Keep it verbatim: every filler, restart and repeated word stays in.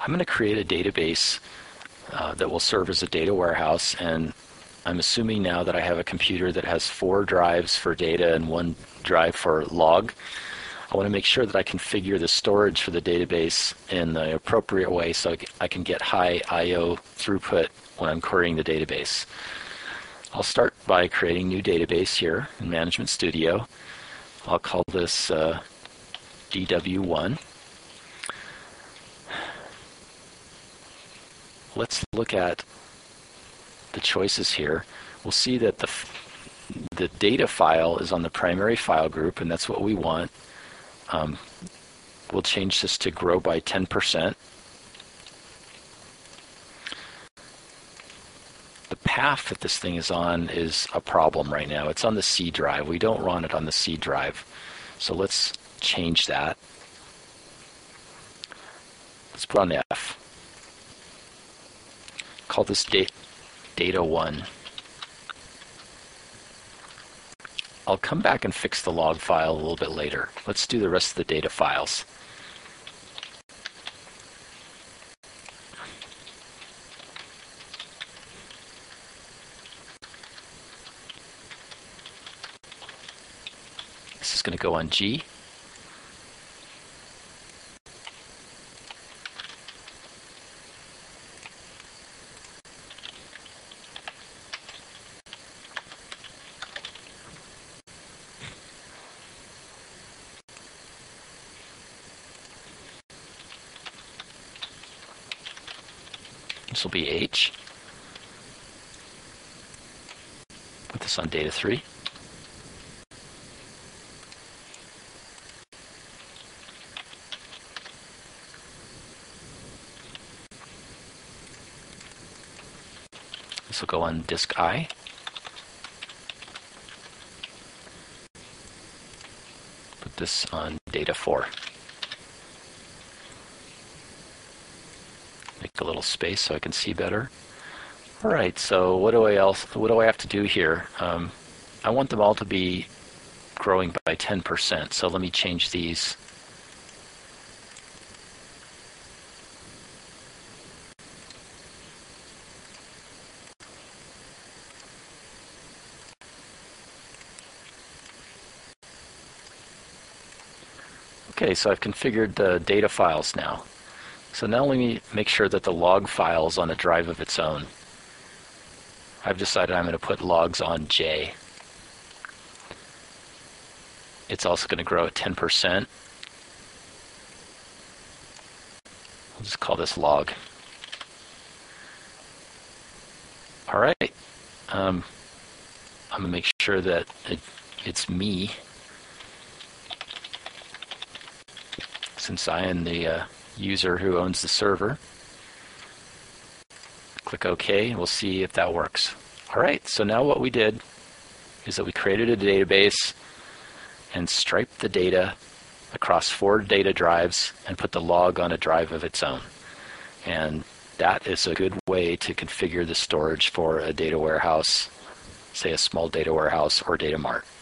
I'm going to create a database uh, that will serve as a data warehouse, and I'm assuming now that I have a computer that has four drives for data and one drive for log. I want to make sure that I configure the storage for the database in the appropriate way so I can get high I O throughput when I'm querying the database. I'll start by creating a new database here in Management Studio. I'll call this uh, D W one. Let's look at the choices here. We'll see that the, the data file is on the primary file group, and that's what we want. Um, we'll change this to grow by ten percent. The path that this thing is on is a problem right now. It's on the C drive. We don't run it on the C drive. So let's change that. Let's put on F. Call this date. Data one. I'll come back and fix the log file a little bit later. Let's do the rest of the data files. This is going to go on G. This will be H. Put this on data three. This will go on disk I. Put this on data four. Make a little space so I can see better. All right, so what do I else? What do I have to do here? Um, I want them all to be growing by ten percent. So let me change these. Okay, so I've configured the data files now. So now let me make sure that the log file is on a drive of its own. I've decided I'm going to put logs on J. It's also going to grow at ten percent. I'll just call this log. All right. Um, I'm going to make sure that it, it's me, since I am the uh, user who owns the server. Click OK, and we'll see if that works. All right, so now what we did is that we created a database and striped the data across four data drives and put the log on a drive of its own. And that is a good way to configure the storage for a data warehouse, say a small data warehouse or data mart.